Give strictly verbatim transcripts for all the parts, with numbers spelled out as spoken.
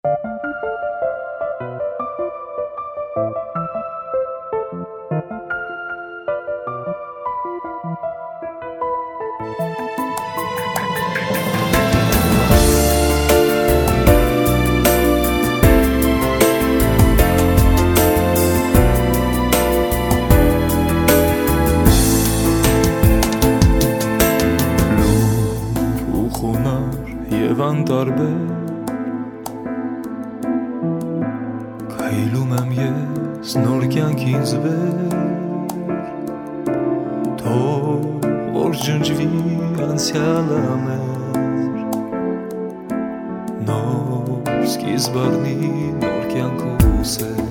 Եվ անտարբեր քայլում եմ ես նոր կյանքից վեր թող որ ջնջվի անցյալը մեր նոր սկիզբ առնի նոր կյանքուսեր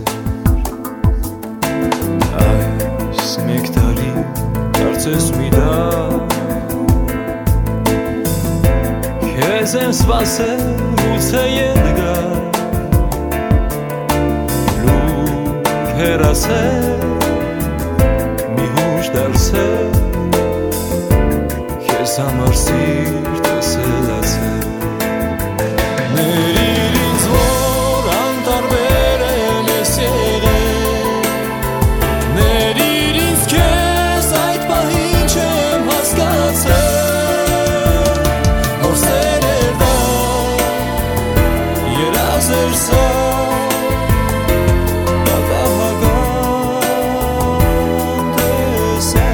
այս մեկ տարի կարծես մի դար Քեզ եմ սպասել գուցե երկար Լուք հեռացել մի հուշ դարձել Քեզ համար սիրտս ելացել Ներիր ինձ որ անտարբեր եմ ես եղել Ներիր ինձ քեզ այդ պահին չեմ հասկացել Երազերսա պատահական տեսա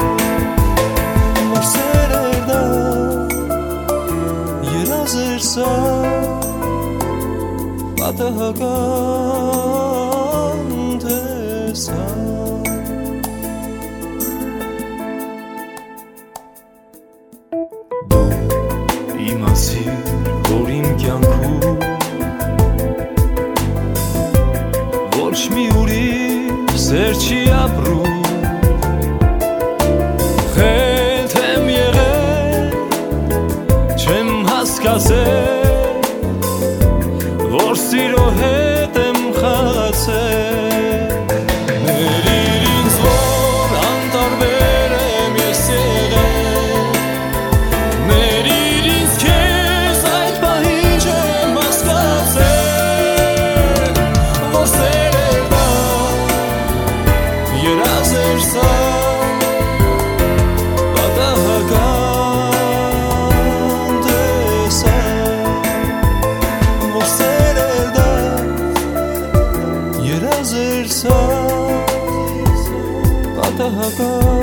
Որ սերեր դա Երազերսա պատահական տեսա Դու իմացիր որ իմ կյանքում Ոչ մի ուրիշ սեր չի ապրում Խելք եմ եղել չեմ հասկացել Որ սիրո հետ եմ խաղացել Ներիր ինձ որ անտարբեր եմ ես եղել Ներիր ինձ քեզ այդ պահին չեմ հասկացել Որ Երազերսա պատահական տեսա Որ սերեր դա Երազերսա պատահական